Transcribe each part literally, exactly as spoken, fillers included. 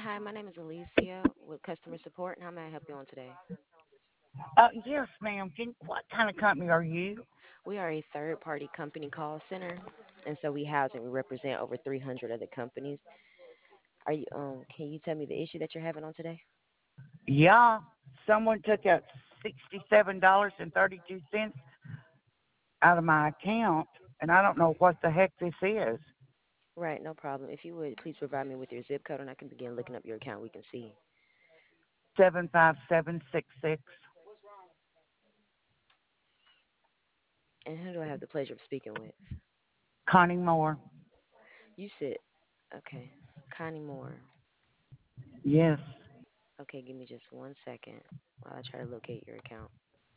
Hi, my name is Alicia with customer support, and how may I help you on today? Uh, yes, ma'am. Can, what kind of company are you? We are a third party company call center, and so we house and we represent over three hundred other companies. Are you um can you tell me the issue that you're having on today? Yeah, someone took out sixty-seven dollars and thirty-two cents out of my account, and I don't know what the heck this is. Right, no problem. If you would please provide me with your zip code and I can begin looking up your account, we can see. Seven five seven six six. And who do I have the pleasure of speaking with? Connie Moore. You said okay. Connie Moore. Yes. Okay, give me just one second while I try to locate your account.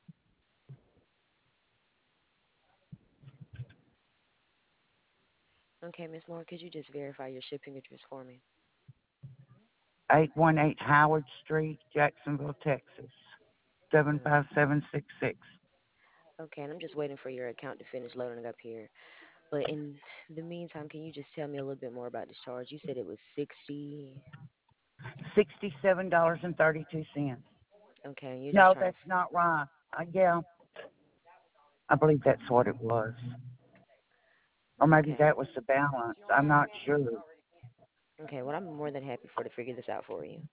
Okay, Miss Moore, could you just verify your shipping address for me? eight one eight Howard Street, Jacksonville, Texas. Seven Mm. five seven six six. Okay, and I'm just waiting for your account to finish loading up here. But in the meantime, can you just tell me a little bit more about this charge? You said it was sixty. Sixty-seven dollars and thirty-two cents. Okay, and you're just No, trying to. that's not right. Uh, yeah, I believe that's what it was, or maybe Okay. that was the balance. I'm not sure. Okay, well, I'm more than happy for to figure this out for you.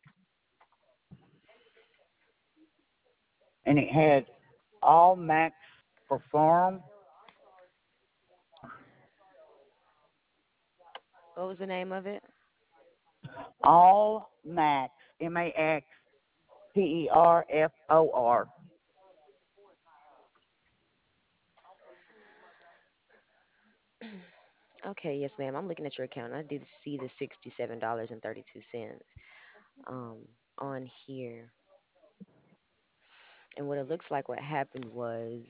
And it had all Max Perform, What was the name of it? all Max, M A X P E R F O R. Okay, yes, ma'am. I'm looking at your account. I did see the sixty-seven dollars and thirty-two cents um on here. And what it looks like what happened was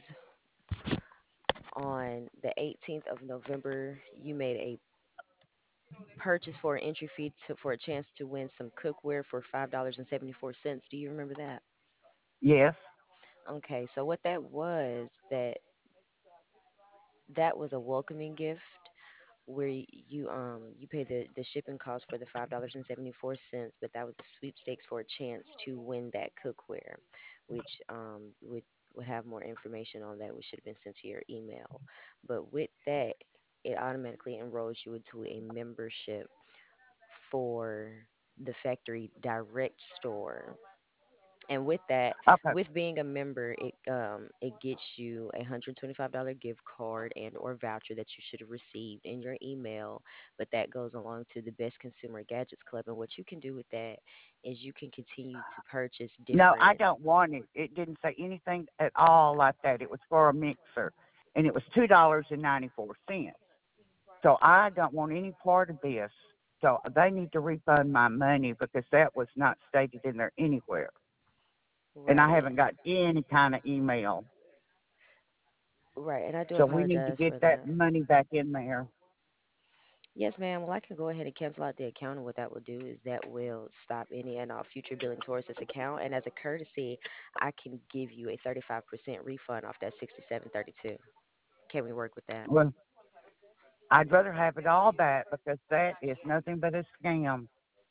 on the eighteenth of November, you made a purchase for an entry fee to, for a chance to win some cookware for five dollars and seventy-four cents. Do you remember that? Yes. Okay, so what that was that that was a welcoming gift where y- you um you pay the the shipping cost for the five dollars and seventy four cents, but that was a sweepstakes for a chance to win that cookware, which um would would have more information on that, which should have been sent to your email. But with that, it automatically enrolls you into a membership for the factory direct store. And with that, Okay. with being a member, it um it gets you a hundred twenty five dollar gift card and or voucher that you should have received in your email. But that goes along to the Best Consumer Gadgets Club, and what you can do with that is you can continue to purchase No, I different. don't want it. It didn't say anything at all like that. It was for a mixer, and it was two dollars and ninety four cents. So I don't want any part of this. So they need to refund my money because that was not stated in there anywhere, and I Right, haven't got any kind of email. right, and I do So we need to apologize get for that that. money back in there. Yes, ma'am. Well, I can go ahead and cancel out the account, and what that will do is that will stop any and all future billing towards this account. And as a courtesy, I can give you a thirty-five percent refund off that sixty-seven thirty-two. Can we work with that? Well, I'd rather have it all back because that is nothing but a scam.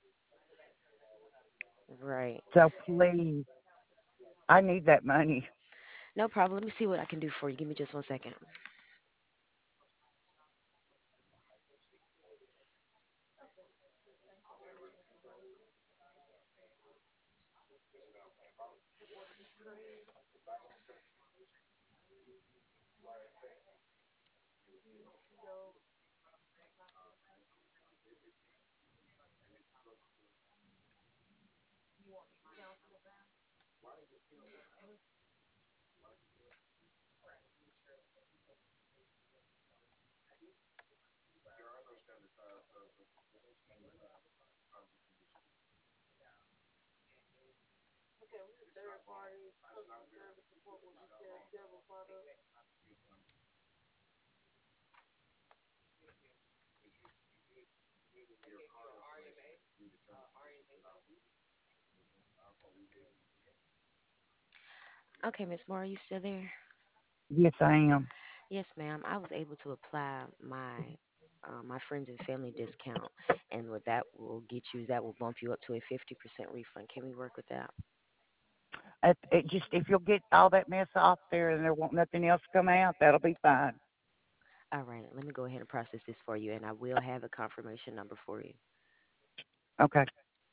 Right. So please, I need that money. No problem. Let me see what I can do for you. Give me just one second. Okay, Miss Moore, are you still there? Yes, I am. Yes, ma'am. I was able to apply my uh, my friends and family discount, and what that will get you, that will bump you up to a fifty percent refund. Can we work with that? It, it just if you'll get all that mess off there and there won't nothing else come out, that'll be fine. All right, let me go ahead and process this for you, and I will have a confirmation number for you. Okay.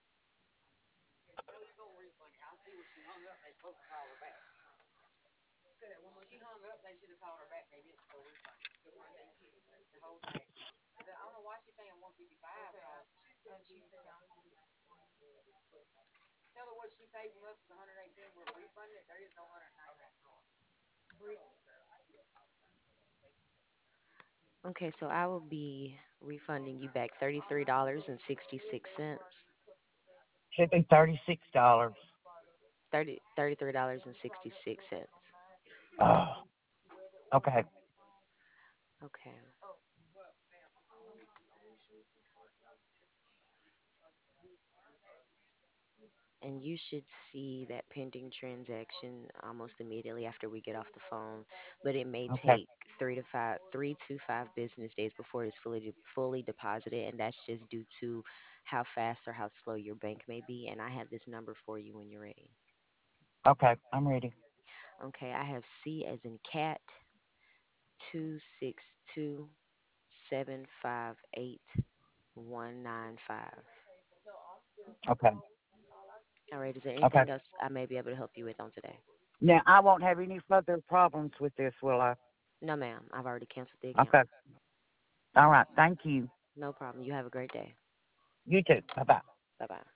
Okay, so I will be refunding you back thirty-three dollars and sixty-six cents. Should be thirty six dollars. Thirty thirty-three dollars and sixty-six cents. Oh, okay. Okay. And you should see that pending transaction almost immediately after we get off the phone, but it may Okay. take three to five, three to five business days before it's fully de- fully deposited, and that's just due to how fast or how slow your bank may be. And I have this number for you when you're ready. Okay. I'm ready. Okay, I have C as in cat two six two seven five eight one nine five. Okay. All right, is there Okay. anything else I may be able to help you with on today? Now I won't have any further problems with this, will I? No, ma'am. I've already canceled the account. Okay. All right. Thank you. No problem. You have a great day. You too. Bye bye. Bye bye.